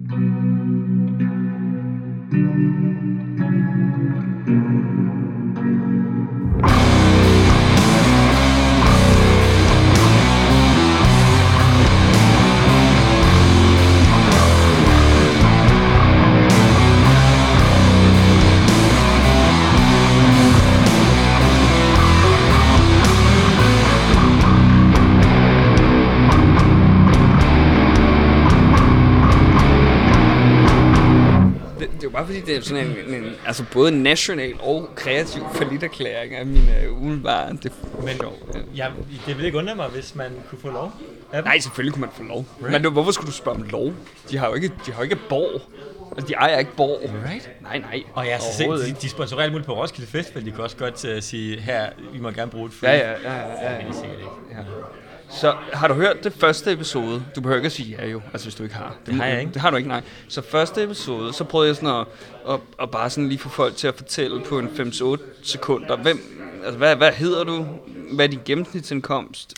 Bare fordi det er sådan en altså både national og kreativ falliterklæring af mine umiddelbare. Det det ville ikke undre mig, hvis man kunne få lov. Nej, selvfølgelig kunne man få lov. Right. Men hvorfor skulle du spørge om lov? De har jo ikke borg. Altså, de ejer ikke borg. Right? Nej. Og ja, så de sponsorerer alt muligt på Roskilde Festival. De kan også godt sige, her, I må gerne bruge det. Ja. Men det er sikkert ikke. Ja. Så har du hørt det første episode? Du behøver ikke at sige ja jo, altså hvis du ikke har. Det har jeg ikke. Det har du ikke, nej. Så første episode, så prøvede jeg sådan at bare sådan lige få folk til at fortælle på en 5-8 sekunder, hvad hedder du? Hvad er din gennemsnitsindkomst?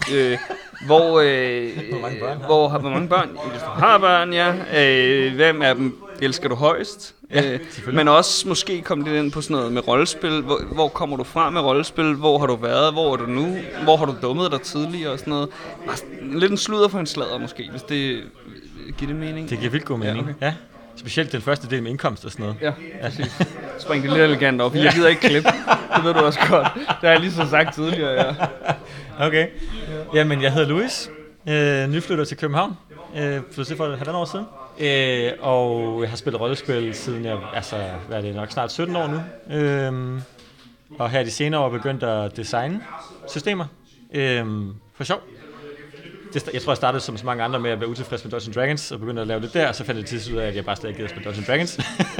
Hvor mange børn? Hvis du har børn, ja. Hvem af dem elsker du højst? Ja, men også måske komme lidt ind på sådan noget med rollespil. Hvor kommer du fra med rollespil? Hvor har du været? Hvor er du nu? Hvor har du dummet dig tidligere og sådan noget? Lidt en sludder for en sladder måske, hvis det giver det mening. Det giver vildt god mening. Ja, okay. Ja. Specielt den første del med indkomst og sådan noget. Ja, præcis. Spring det lidt elegant op. Jeg gider ikke klippe. Det ved du også godt. Det har jeg lige så sagt tidligere, ja. Okay. Jamen, jeg hedder Louis. Nyflytter til København. Flyttede for 1,5 år siden. Og jeg har spillet rollespil siden jeg, hvad er det, nok snart 17 år nu. Og her de senere år begyndt at designe systemer. For sjov. Jeg tror, jeg startede som så mange andre med at være utilfreds med Dungeons & Dragons, og begyndte at lave det der, og så fandt jeg til ud af, at jeg bare stadig gider at spille Dungeons & Dragons.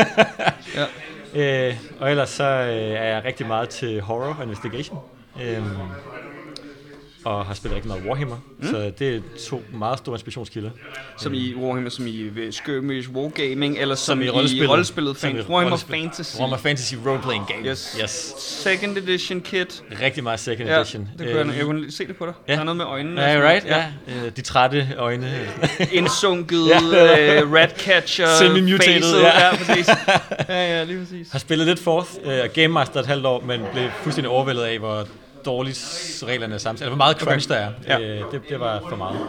Ja. Og ellers så er jeg rigtig meget til horror og investigation. Og har spillet rigtig meget Warhammer, så det er 2 meget store inspirationskilder. Som i Warhammer, som i skirmish, wargaming, eller som i rollespillet Warhammer Fantasy. Warhammer Fantasy Role-Playing Game. Yes. Second edition kit. Rigtig meget second edition. Jeg kunne se det på dig. Ja. Der er noget med øjnene. Ja, right. Ja. De trætte øjne. Indsunket, ratcatcher, semi-mutated. Ja, præcis. Ja, lige præcis. Har spillet lidt Fourth, Game Master et halvt år, men blev fuldstændig overvældet af, hvor dårligt reglerne er sammensat. Hvor meget crunch der er. Ja. Det var for meget.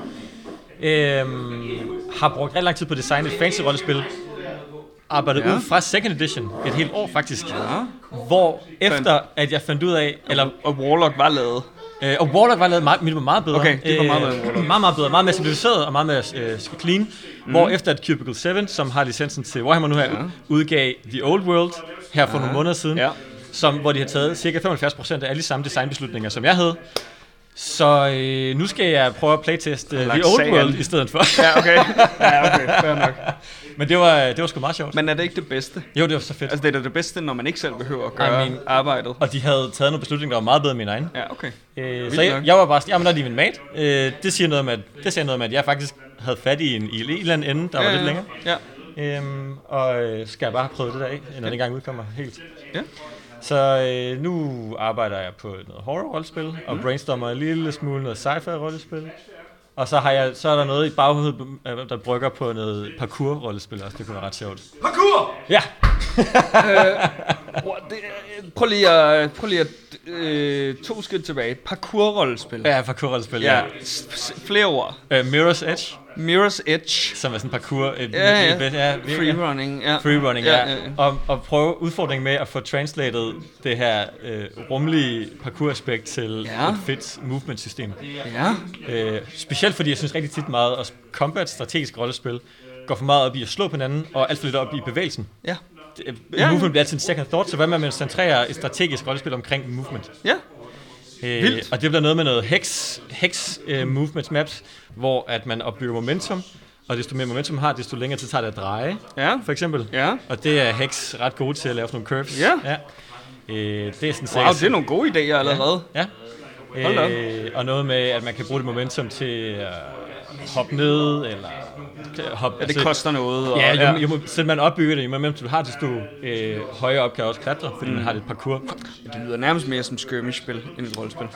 Har brugt rigtig lang tid på at designe et fancy rollespil. Arbejdet ud fra second edition. Et helt år faktisk. Ja. Hvor efter at jeg fandt ud af... Og Warlock var lavet. Og Warlock var lavet meget bedre. Okay, det var meget bedre. Meget bedre. Meget mere simplificeret og meget mere clean. Hvor efter at Cubicle 7, som har licensen til Warhammer nu her, udgav The Old World her for nogle måneder siden. Ja. Hvor de har taget cirka 75% af alle de samme designbeslutninger, som jeg havde. Så nu skal jeg prøve at playteste The Old World i stedet for. Ja, okay, fair nok. Men det var sgu meget sjovt. Men er det ikke det bedste? Jo, det var så fedt. Altså det er det bedste, når man ikke selv behøver at gøre arbejdet. Og de havde taget nogle beslutninger, der var meget bedre end mine egne. Ja, okay. Så jeg var bare sådan, jamen der er de min mate. Det siger noget med, at jeg faktisk havde fat i en eller anden ende, der var lidt længere. Ja. Og skal jeg bare prøve det der af, når den gang udkommer helt. Ja. Så nu arbejder jeg på noget horror-rollespil, og brainstormer en lille smule noget sci-fi-rollespil. Og så er der noget i baghovedet, der brygger på noget parkour-rollespil også. Det kunne være ret sjovt. Parkour! Ja! Prøv lige at 2 skridt tilbage. Parkour-rollespil. Ja, parkour-rollespil, ja. Flere ord. Mirror's Edge. Mirror's Edge. Som er sådan parkour. Freerunning, ja. Freerunning, ja. Og prøve udfordringen med at få translated det her rummelige parkour-aspekt til et fedt movement-system. Ja. Specielt fordi jeg synes rigtig tit meget, at combat, strategisk rollespil, går for meget op i at slå på hinanden, og alt for lidt op i bevægelsen. Ja. Movement bliver altid en second thought, så hvad med at centrere et strategisk rollespil omkring movement? Ja. Og det bliver noget med noget hex movement maps, hvor at man opbygger momentum, og desto mere momentum har, desto længere tid tager det at dreje, for eksempel. Ja. Og det er hex ret gode til at lave sådan nogle curves. Ja. Det er sådan det er nogle gode idéer allerede. Ja. Og noget med, at man kan bruge det momentum til hoppe ned, eller hoppe... Ja, det koster noget. Og, så man opbygger det, jo mere du har, desto højere op kan også klatre, fordi man har lidt parkour. Det lyder nærmest mere som skirmish-spil end et rollespil. Right?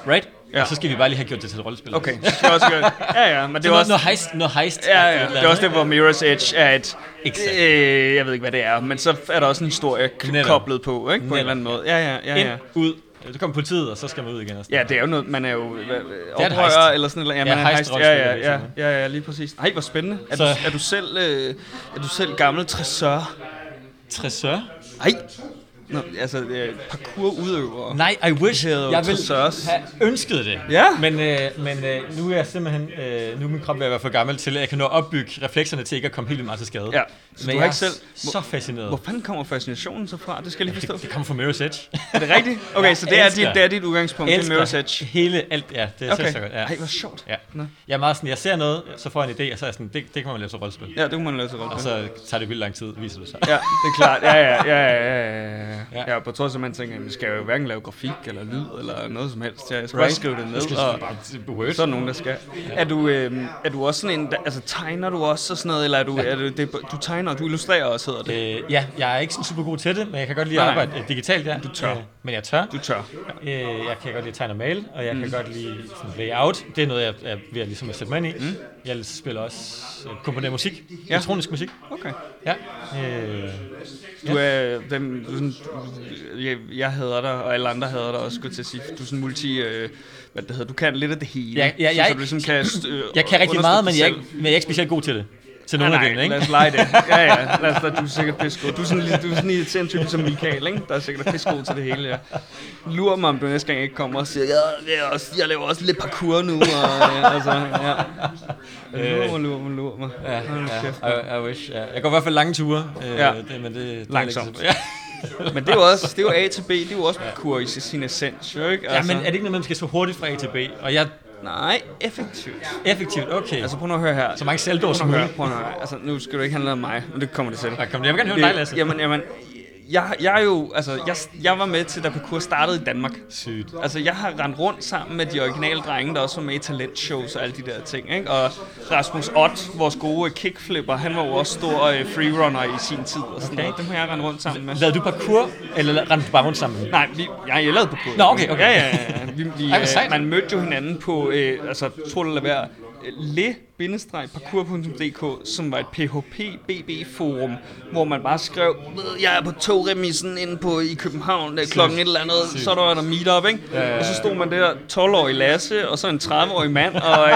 Ja. Og så skal vi bare lige have gjort det til et rollespil. Okay, det er også godt. Ja, men det er også... Noget heist. Ja, det er også det, hvor Mirror's Edge er et... jeg ved ikke, hvad det er, men så er der også en historie koblet på, ikke? På en eller anden måde. Ja. Ind, ud. Så kommer politiet, og så skal man ud igen. Ja, det er jo noget, man er jo oprører eller sådan noget. Ja, man er heist. Ja, lige præcis. Ej, hvor spændende. Er du selv gammel tressør? Tressør? Ej. Nå, altså parkour-udøver. Nej, I wish. Jeg ville have ønsket det. Ja. Men nu er jeg simpelthen nu er min krop ved at være for gammel til, at jeg kan nå at opbygge reflekserne til ikke at komme helt meget til skade. Ja. Men jeg er selv så fascineret. Hvor fanden kommer fascinationen så fra? Det skal jeg lige forstå. Det kommer fra Mirror's Edge. Er det rigtigt? Okay, så det er dit udgangspunkt, det er Mirror's Edge. Alt, ja, det er okay. Så godt. Ja. Ej, hvor sjovt. Ja. Jeg er meget sådan, jeg ser noget, så får jeg en idé, og så er jeg sådan, det kan man lave til rollespil. Ja, det kan man lave til rollespil. Og så tager det vildt lang tid, viser det sig. Ja, det er klart. Ja, på trods af, man tænker, at vi skal jo hverken lave grafik eller lyd eller noget som helst. Jeg skal bare skrive det ned, og så er nogen, der skal. Ja. Er du også sådan en, altså tegner du også og sådan noget, eller du tegner, og du illustrerer også, hedder det? Ja, jeg er ikke sådan super god til det, men jeg kan godt lide at arbejde digitalt, ja. Du tør. Men jeg tør. Du tør. Jeg kan godt lide at tegne og male, og jeg kan godt lide sådan layout. Det er noget, jeg er ved at, ligesom at sætte mig ind i. Jeg spiller også komponerer musik, elektronisk musik. Okay. Ja. Du er jeg hader dig, og alle andre hader dig også, skulle til at sige. Du er sådan multi, hvad det hedder, du kan lidt af det hele. Jeg kan rigtig meget, men jeg er ikke specielt god til det. Til nogle af dem, ikke? Lad os lege det. Ja. Du er sikkert pissegod. Du er sådan en irriterende type som Michael, ikke? Der er sikkert pissegod til det hele, ja. Lurer mig, om du næste gang ikke kommer og siger, jeg laver også lidt parkour nu, og altså, ja. Lurer mig. I wish. Ja. Jeg går i hvert fald lange ture. Men det langsomt. Men det er jo også, det er jo A til B, det er jo også parkour i sin essens, jo, ikke? Altså. Ja, men er det ikke noget, man skal så hurtigt fra A til B? Og nej, effektivt. Effektivt, okay. Altså prøv nu at høre her. Så mange selvdår som muligt. Prøv nu at høre. Altså nu skal du ikke handle om mig, men det kommer det til. Jeg vil gerne høre dig, Lasse. Jamen, jeg er jo, altså, jeg var med til, da parkour startede i Danmark. Sygt. Altså, jeg har rendt rundt sammen med de originale drenge, der også var med i talentshows og alle de der ting, ikke? Og Rasmus Ott, vores gode kickflipper, han var jo også stor freerunner i sin tid og sådan noget. Dem har jeg rendt rundt sammen med. Lavede du parkour, eller rendte du bare rundt sammen? Nej, jeg lavede parkour. Nå, okay. Ja. Man mødte jo hinanden på, tro det eller være, le-parkour.dk, som var et PHP-BB-forum, hvor man bare skrev, jeg er på togremissen inde i København, klokken et eller andet, så der var der meetup, ikke? Og så stod man der, 12-årig Lasse, og så en 30-årig mand,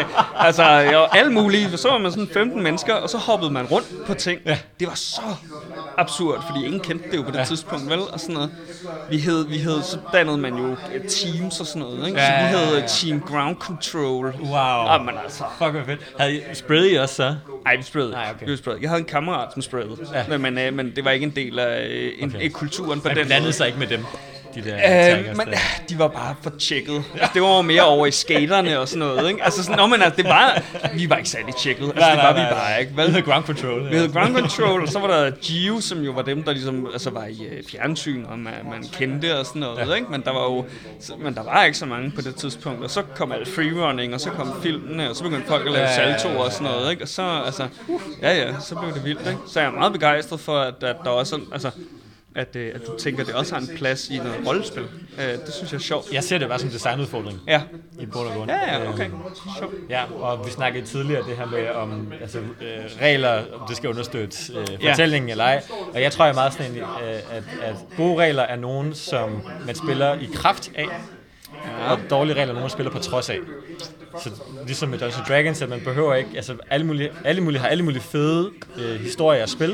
og alle mulige, så var man sådan 15 mennesker, og så hoppede man rundt på ting. Det var så absurd, fordi ingen kendte det jo på det tidspunkt, vel? Og sådan noget. Vi hed, så dannede man jo teams og sådan noget, ikke? Så vi hed Team Ground Control. Wow. Men altså. Fuck, hvor fedt. Havde I sprayede I også så? Nej, vi sprayede. Vi sprayede. Jeg havde en kammerat, som sprayede. Ja. Men det var ikke en del af kulturen på den måde. Man blandede sig ikke med dem? Men de var bare for tjekket. Altså, det var mere over i skaterne og sådan noget, ikke? Altså sådan, det var, vi var ikke særlig tjekket. Altså, det var vi bare ikke. Vi havde Ground Control. Vi havde Ground Control, og så var der Geo, som jo var dem, der ligesom, altså var i fjernsyn, og man kendte og sådan noget, ikke? Men der var ikke så mange på det tidspunkt. Og så kom alt freerunning, og så kom filmene, og så begyndte folk at lave saltoer og sådan noget, ikke? Og så, altså, så blev det vildt, ikke? Så jeg er meget begejstret for, at der også, altså, at du tænker, at det også har en plads i noget rollespil. Det synes jeg er sjovt. Jeg ser det bare som designudfordring. Ja. I bund og grund. Ja, okay. Sjovt. Ja, og vi snakkede tidligere det her med, om regler, om det skal understøtte fortællingen eller ej. Og jeg tror, jeg er meget sådan, at gode regler er nogen, som man spiller i kraft af, og dårlige regler er nogen, man spiller på trods af. Så ligesom med Dungeons & Dragons, at man behøver ikke, altså alle mulige fede historier at spille,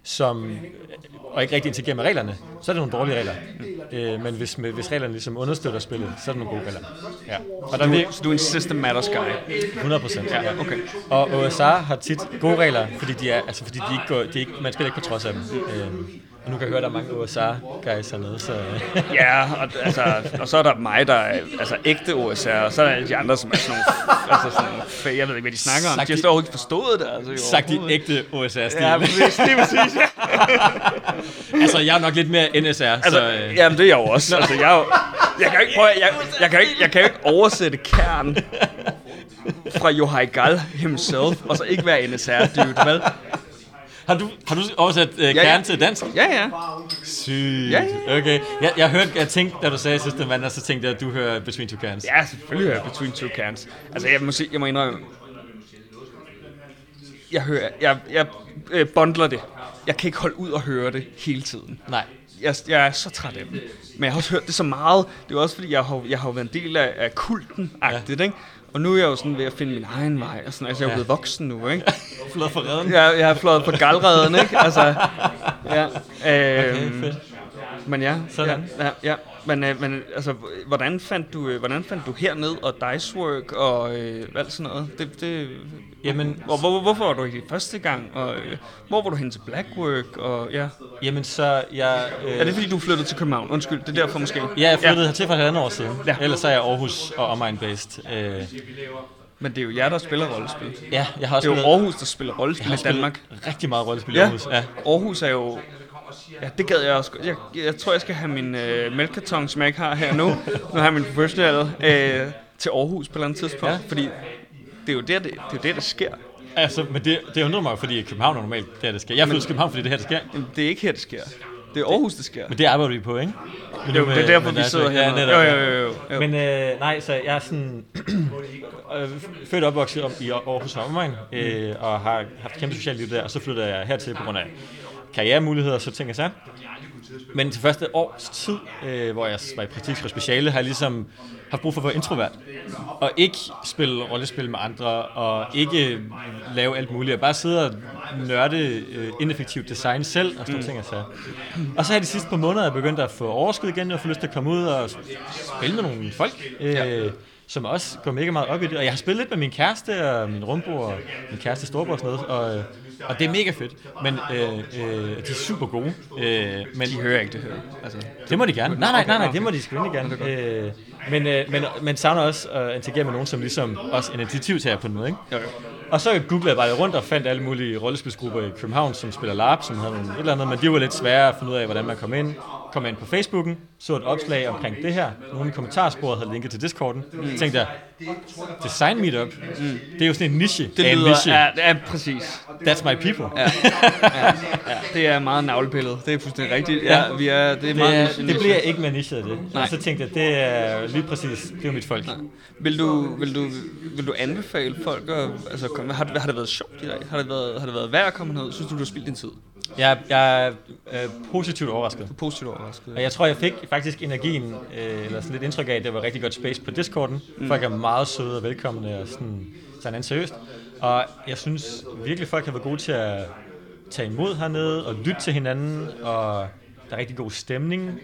og ikke rigtig interagerer med reglerne, så er det nogle dårlige regler. Men hvis reglerne ligesom understøtter spillet, så er det nogle gode regler. Ja. Så du er en system matters guy? 100%. Ja. Okay. Og OSR har tit gode regler, fordi man spiller ikke på trods af dem. Og nu kan jeg høre, at der er mange OSR-guys hernede, så... Ja, og så er der mig, der er ægte OSR, og så er der alle de andre, som er sådan nogle... jeg ved ikke, hvad de snakker om. De har overhovedet ikke forstået det. Altså, sagt de ægte OSR-stil. Ja, præcis. Altså, jeg er nok lidt mere NSR, så... Jamen, det er jeg jo også. Altså, jeg kan jo ikke oversætte Kern fra Yohai Gal himself, og så ikke være NSR, dude, vel? Har du oversat Kern til dansk? Ja. Sygt. Ja. Okay. Jeg tænkte, da du sagde sidste mandag, så tænkte jeg, at du hører Between Two Cans. Ja, selvfølgelig hører jeg Between Two Cans. Altså, jeg må indrømme, jeg bundler det. Jeg kan ikke holde ud og høre det hele tiden. Nej. Jeg er så træt af dem. Men jeg har også hørt det så meget. Det er jo også fordi, jeg har været en del af kulten-agtigt, ikke? Og nu er jeg jo sådan ved at finde min egen vej. Og sådan, altså, jeg er blevet voksen nu, ikke? Fløjet for redden? Jeg har fløjet på galredden, ikke? Altså, ja. Okay, fedt. Men ja. Sådan. Ja. Men altså, hvordan fandt du herned og Dicework og alt sådan noget? Jamen, hvorfor var du ikke første gang, og hvor var du hen til Blackwork, og ja? Jamen, så jeg... Er det fordi, du flyttede til København? Undskyld, det er derfor måske? Ja, jeg flyttede hertil for 1,5 år siden. Ja. Ellers er jeg Aarhus og omegn-based. Men det er jo jer, der spiller rollespil. Ja, jeg har også det er jo Aarhus, der spiller rollespil i Danmark. Rigtig meget rollespil i Aarhus, ja. Aarhus er jo... Ja, det gad jeg også. Jeg tror, jeg skal have min mælkekarton, som jeg ikke har her nu. Nu har jeg min professionelle til Aarhus på et eller andet tidspunkt. Ja. Fordi det er jo der sker. Altså, men det undrer mig, fordi København er normalt det sker. Jeg flytter til København, fordi det her, det sker. Det er ikke her, det sker. Det er Aarhus, det sker. Men det arbejder vi på, ikke? Det er derfor, vi sidder her. Jo. Men nej, så jeg er sådan født og opvokset i Aarhus og omegn, og har haft kæmpe socialt liv der, og så flyttede jeg hertil på grund af karrieremuligheder og så ting og så. Men til første års tid, hvor jeg var i praktik og speciale, har jeg ligesom haft brug for at være introvert. Og ikke spille rollespil med andre, og ikke lave alt muligt. Og bare sidde og nørde ineffektivt design selv, og sådan ting og så. Og så har de sidste par måneder begyndt at få overskud igen, og få lyst til at komme ud og spille med nogle folk. Som også går mega meget op i det. Og jeg har spillet lidt med min kæreste og min rumbo og min kæreste storebror og sådan noget. Og det er mega fedt. Men de er super gode. Men de hører ikke det her. Altså, det må de gerne. Nej, det må de sgu gerne. Men savner også at interagere med nogen, som ligesom også en initiativtager på noget, ikke? Okay. Og så googlede jeg bare rundt og fandt alle mulige rollespilsgrupper i København, som spiller LARP, som havde et eller andet, men de var lidt svære at finde ud af, hvordan man kom ind. Kom ind på Facebooken, så et opslag omkring det her. Nogle i kommentarsporet havde linket til Discorden. Så tænkte jeg, design meetup, det er jo sådan en niche. Det lyder, ja, præcis. That's my people. Ja, det er meget navlepillet. Det er fuldstændig rigtigt. Ja, det er meget niche. Det bliver ikke mere niche af det. Nej. Og så tænkte jeg, det er lige præcis, det er mit folk. Nej. Vil du anbefale folk at, altså, har det været sjovt i dag? Har det været værd at komme ned? Synes du har spildt din tid? Jeg er positivt overrasket. Positivt overrasket. Og jeg tror, jeg fik faktisk energien, eller sådan lidt indtryk af, at det var rigtig godt space på Discorden. Folk er meget søde og velkomne og sådan seriøst. Og jeg synes virkelig, folk har været gode til at tage imod hernede og lytte til hinanden, og der er rigtig god stemning.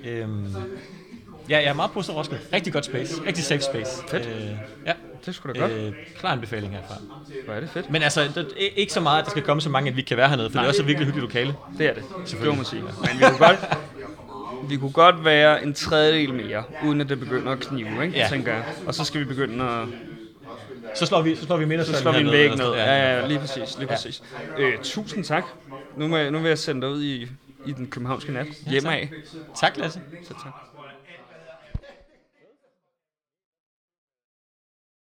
Ja, jeg er meget positivt overrasket. Rigtig godt space. Rigtig safe space. Fedt. Ja. Det er sgu da godt. Klar anbefaling herfra. Hvor er det fedt. Men altså, det er ikke så meget, at der skal komme så mange, at vi kan være hernede, for det er også et virkelig hyggeligt lokale. Det er det. Det må man sige. Men vi kunne godt være en tredjedel mere, uden at det begynder at knive, ikke? Ja. Tænker jeg. Og så skal vi begynde at... Så slår vi middagsfælden. Så slår vi en væg ned. Ja, lige præcis. Tusind tak. Nu vil jeg sende dig ud i den københavnske nat. Hjemme af. Tak, Lasse. Så tak.